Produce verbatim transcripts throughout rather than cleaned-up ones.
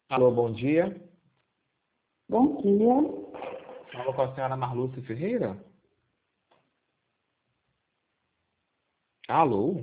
Alô, bom dia. Bom dia. Falo com a senhora Marlúcia Ferreira? Alô?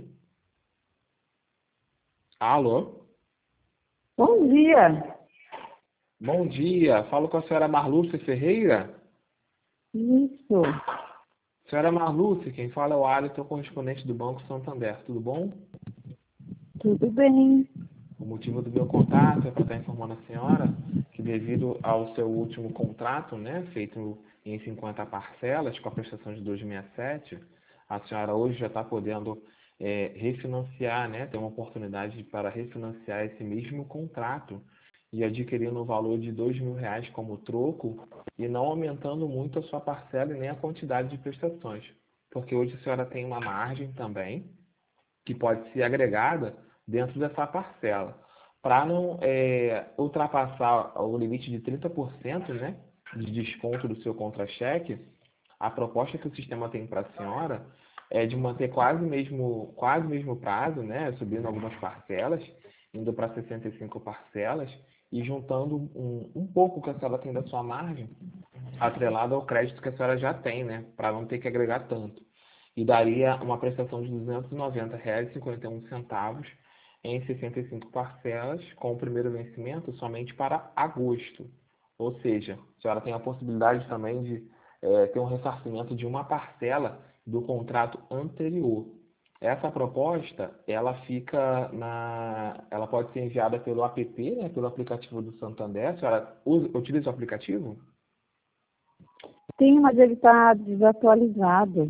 Alô? Bom dia. Bom dia. Falo com a senhora Marlúcia Ferreira? Isso. Senhora Marlúcia, quem fala é o Alisson, correspondente do Banco Santander. Tudo bom? Tudo bem. O motivo do meu contato é para estar informando a senhora que devido ao seu último contrato, né, feito em cinquenta parcelas com a prestação de duzentos e sessenta e sete, a senhora hoje já está podendo é, refinanciar, né, ter uma oportunidade para refinanciar esse mesmo contrato e adquirir no valor de dois mil reais como troco e não aumentando muito a sua parcela e nem a quantidade de prestações. Porque hoje a senhora tem uma margem também que pode ser agregada dentro dessa parcela. Para não é, ultrapassar o limite de trinta por cento, né, de desconto do seu contra-cheque, a proposta que o sistema tem para a senhora é de manter quase mesmo quase mesmo prazo, né, subindo algumas parcelas, indo para sessenta e cinco parcelas e juntando um, um pouco que a senhora tem da sua margem, atrelado ao crédito que a senhora já tem, né, para não ter que agregar tanto. E daria uma prestação de duzentos e noventa reais e cinquenta e um centavos em sessenta e cinco parcelas, com o primeiro vencimento somente para agosto. Ou seja, a senhora tem a possibilidade também de é, ter um ressarcimento de uma parcela do contrato anterior. Essa proposta, ela fica na, ela pode ser enviada pelo app, né, pelo aplicativo do Santander. A senhora usa, utiliza o aplicativo? Sim, mas ele está desatualizado.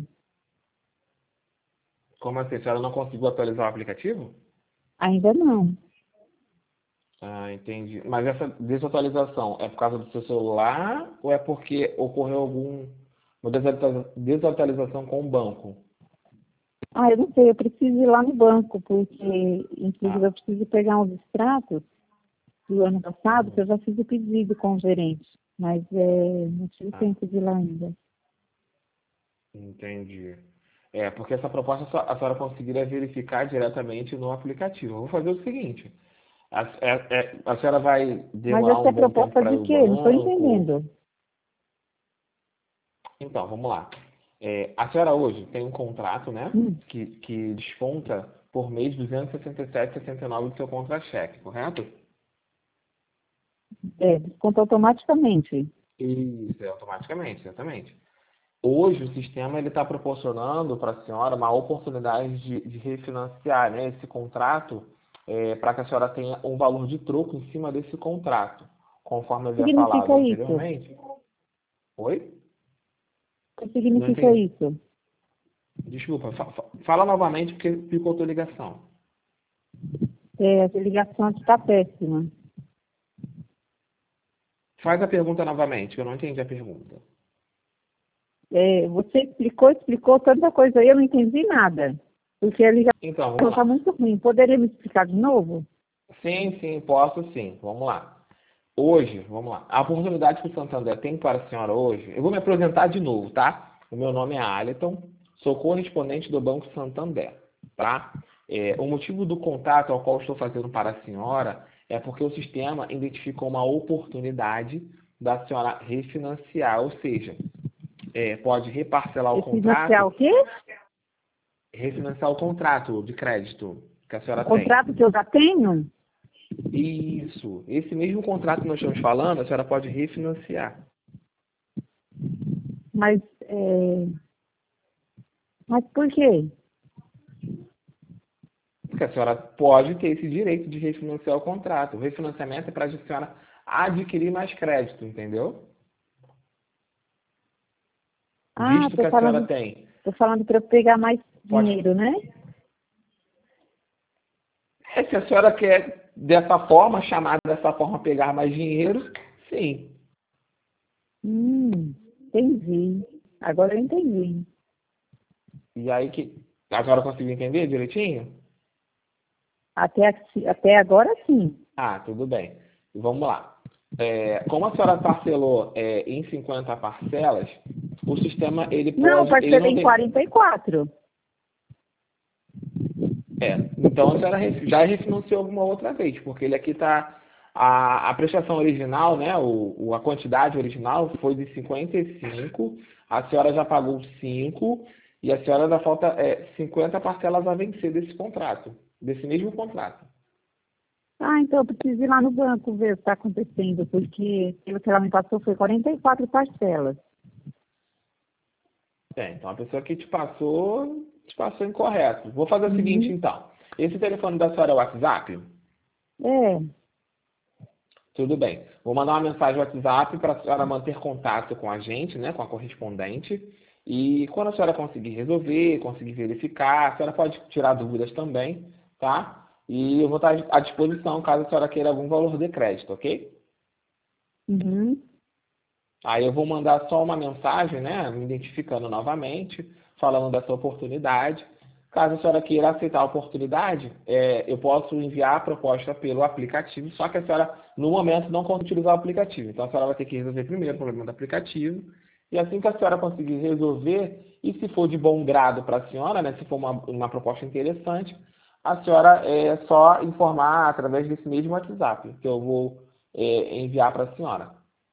Como assim? A senhora não conseguiu atualizar o aplicativo? Ainda não. Ah, entendi. Mas essa desatualização é por causa do seu celular ou é porque ocorreu alguma desatualização com o banco? Ah, eu não sei, eu preciso ir lá no banco, porque, inclusive, Ah, eu preciso pegar uns extratos do ano passado, que uhum, eu já fiz o pedido com o gerente, mas é, não tive ah, tempo de ir lá ainda. entendi. É, porque essa proposta só- a senhora conseguiria verificar diretamente no aplicativo. Eu vou fazer o seguinte: a, é- é- a senhora vai Mas demorar essa um é bom tempo proposta para ir de ao quê? Não estou banco? entendendo. Então, vamos lá. É, a senhora hoje tem um contrato, né, Hum, que, que desconta por mês duzentos e sessenta e sete reais e sessenta e nove do seu contra-cheque, correto? é, desconta automaticamente. Isso, é automaticamente, exatamente. Hoje o sistema ele está proporcionando para a senhora uma oportunidade de, de refinanciar, né, esse contrato para que a senhora tenha um valor de troco em cima desse contrato, conforme eu O que havia falado significa isso? anteriormente. Oi? O que Não significa entendi. isso? Desculpa, fa- fa- fala novamente porque ficou a tua ligação. É, a ligação aqui está péssima. Faz a pergunta novamente, que eu não entendi a pergunta. É, você explicou, explicou tanta coisa aí, eu não entendi nada. Porque a ligação Então, vamos está lá. muito ruim. Poderia me explicar de novo? Sim, sim, posso sim. Vamos lá. Hoje, vamos lá. A oportunidade que o Santander tem para a senhora hoje, eu vou me apresentar de novo, tá? O meu nome é Aliton, sou correspondente do Banco Santander, tá? É, o motivo do contato ao qual estou fazendo para a senhora é porque o sistema identificou uma oportunidade da senhora refinanciar, ou seja, é, pode reparcelar o Refinanciar contrato, o quê? refinanciar o contrato de crédito que a O senhora tem. contrato que eu já tenho? Isso. Esse mesmo contrato que nós estamos falando, a senhora pode refinanciar. Mas, é, mas por quê? Porque a senhora pode ter esse direito de refinanciar o contrato. O refinanciamento é para a senhora adquirir mais crédito, entendeu? Ah, Visto que estou a senhora falando, tem, tô falando para eu pegar mais pode. dinheiro, né? É, se a senhora quer dessa forma, chamar dessa forma, pegar mais dinheiro, sim. Hum, entendi. Agora eu entendi. E aí que. A senhora conseguiu entender direitinho? Até, aqui- até agora sim. Ah, tudo bem. Vamos lá. É, como a senhora parcelou é, em cinquenta parcelas, o sistema ele Não, pode, ele parcelei não em tem. quarenta e quatro. É, então a senhora ref- já refinanciou alguma outra vez, porque ele aqui está A, a prestação original, né, o, o- a quantidade original foi de cinquenta e cinco, a senhora já pagou cinco e a senhora ainda falta é, cinquenta parcelas a vencer desse contrato, desse mesmo contrato. Ah, então eu preciso ir lá no banco ver o que está acontecendo, porque pelo que ela me passou foi quarenta e quatro parcelas. É, então a pessoa que te passou, te passou incorreto. Vou fazer o seguinte, Uhum. então. Esse telefone da senhora é o WhatsApp? É. Tudo bem. Vou mandar uma mensagem no WhatsApp para a senhora manter contato com a gente, né, com a correspondente. E quando a senhora conseguir resolver, conseguir verificar, a senhora pode tirar dúvidas também, tá? E eu vou estar à disposição caso a senhora queira algum valor de crédito, ok? Uhum. Aí eu vou mandar só uma mensagem, né, me identificando novamente, falando dessa oportunidade. Caso a senhora queira aceitar a oportunidade, é, eu posso enviar a proposta pelo aplicativo, só que a senhora, no momento, não consegue utilizar o aplicativo. Então a senhora vai ter que resolver primeiro o problema do aplicativo. E assim que a senhora conseguir resolver, e se for de bom grado para a senhora, né, se for uma, uma proposta interessante, a senhora é só informar através desse mesmo WhatsApp, que eu vou é, enviar para a senhora.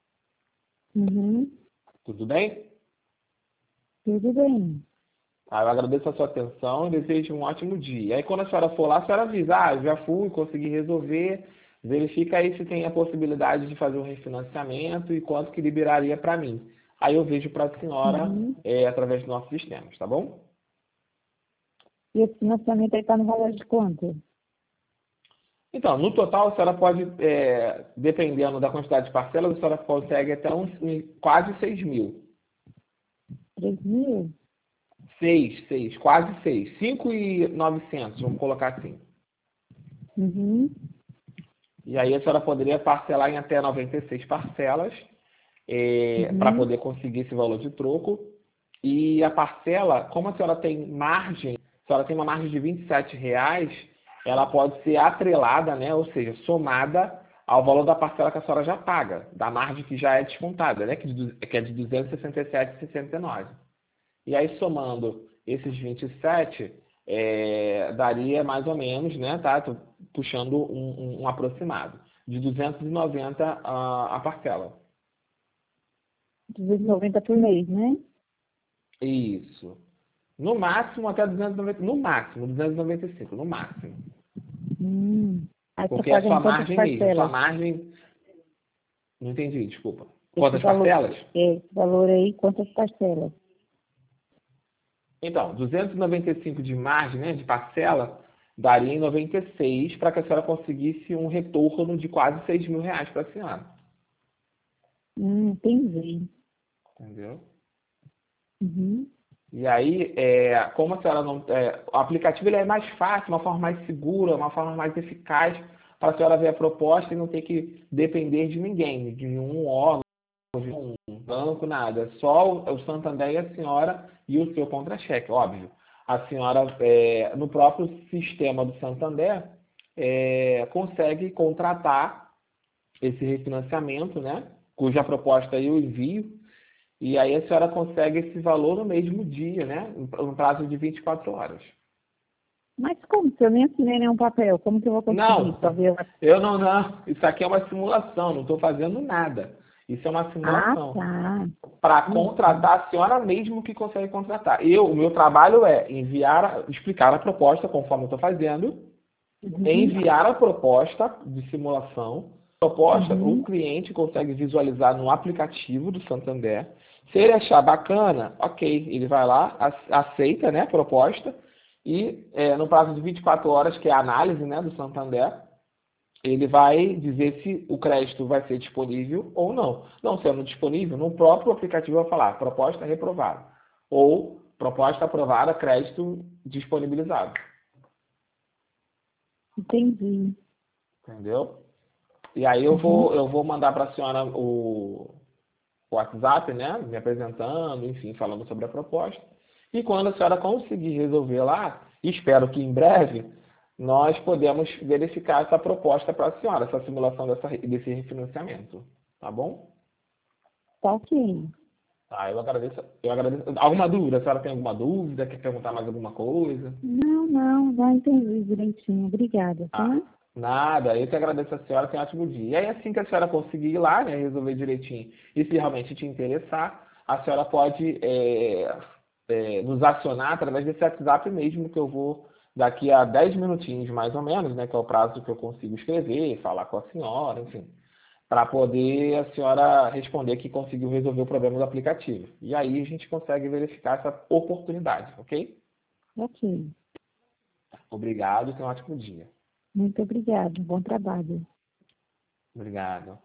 Uhum. Tudo bem? Tudo bem. Ah, eu agradeço a sua atenção e desejo um ótimo dia. E aí, quando a senhora for lá, a senhora avisa, ah, já fui, consegui resolver, verifica aí se tem a possibilidade de fazer um refinanciamento e quanto que liberaria para mim. Aí eu vejo para a senhora Uhum. é, através dos nossos sistemas, tá bom? E esse financiamento aí está no valor de quanto? Então, no total, a senhora pode, é, dependendo da quantidade de parcelas, a senhora consegue até uns, um, quase seis mil. Três mil? Seis, seis, quase seis. Cinco e novecentos, vamos colocar assim. Uhum. E aí a senhora poderia parcelar em até noventa e seis parcelas para Uhum. poder conseguir esse valor de troco. E a parcela, como a senhora tem margem, a senhora tem uma margem de vinte e sete reais, ela pode ser atrelada, né? Ou seja, somada ao valor da parcela que a senhora já paga, da margem que já é descontada, né? Que de- que é de duzentos e sessenta e sete reais e sessenta e nove centavos. E aí, somando esses vinte e sete, é, daria mais ou menos, né? Tá? Tô puxando um, um- um aproximado, de duzentos e noventa a, a parcela. duzentos e noventa por mês, né? Isso. No máximo, até duzentos e noventa, no máximo, duzentos e noventa e cinco, no máximo. Hum. Aí você Porque é paga em sua quantas margem mesmo, sua parcelas? margem, não entendi, desculpa. Esse Quantas valor, parcelas? esse valor aí, quantas parcelas? Então, duzentos e noventa e cinco de margem, né, de parcela, daria em noventa e seis para que a senhora conseguisse um retorno de quase seis mil reais para a senhora. Hum, entendi. Entendeu? Uhum. E aí, é, como a senhora não. É, o aplicativo ele é mais fácil, uma forma mais segura, uma forma mais eficaz para a senhora ver a proposta e não ter que depender de ninguém, de nenhum órgão, de um banco, nada. Só o, o Santander e a senhora e o seu contra-cheque, óbvio. A senhora, é, no próprio sistema do Santander, é, consegue contratar esse refinanciamento, né? Cuja proposta eu envio. E aí a senhora consegue esse valor no mesmo dia, né? No prazo de vinte e quatro horas. Mas como? Se eu nem assinei nenhum papel, como que eu vou conseguir? Não, Só ver... eu não, não. Isso aqui é uma simulação, não estou fazendo nada. Isso é uma Ah, simulação. tá. Para Uhum. contratar, a senhora mesmo que consegue contratar. Eu, o meu trabalho é enviar, explicar a proposta conforme eu estou fazendo, Uhum. enviar a proposta de simulação. Proposta, o Uhum. cliente consegue visualizar no aplicativo do Santander. Se ele achar bacana, ok, ele vai lá, aceita, né, a proposta e é, no prazo de vinte e quatro horas, que é a análise, né, do Santander, ele vai dizer se o crédito vai ser disponível ou não. Não sendo disponível, no próprio aplicativo vai falar proposta reprovada ou proposta aprovada, crédito disponibilizado. Entendi. Entendeu? E aí eu Uhum. vou, eu vou mandar para a senhora o, o WhatsApp, né? Me apresentando, enfim, falando sobre a proposta. E quando a senhora conseguir resolver lá, espero que em breve, nós podemos verificar essa proposta para a senhora, essa simulação dessa, desse refinanciamento. Tá bom? Tá ok. Tá, eu agradeço. Eu agradeço. Alguma dúvida? A senhora tem alguma dúvida? Quer perguntar mais alguma coisa? Não, não, já entendi direitinho. Obrigada, Ah, tá? Nada, eu que agradeço a senhora, tenha um ótimo dia. E aí, assim que a senhora conseguir ir lá, né, resolver direitinho, e se realmente te interessar, a senhora pode é, é, nos acionar através desse WhatsApp mesmo, que eu vou, daqui a dez minutinhos mais ou menos, né, que é o prazo que eu consigo escrever, falar com a senhora, enfim, para poder a senhora responder que conseguiu resolver o problema do aplicativo. E aí a gente consegue verificar essa oportunidade, ok? Ok. Obrigado, tenha um ótimo dia. Muito obrigada. Bom trabalho. Obrigado.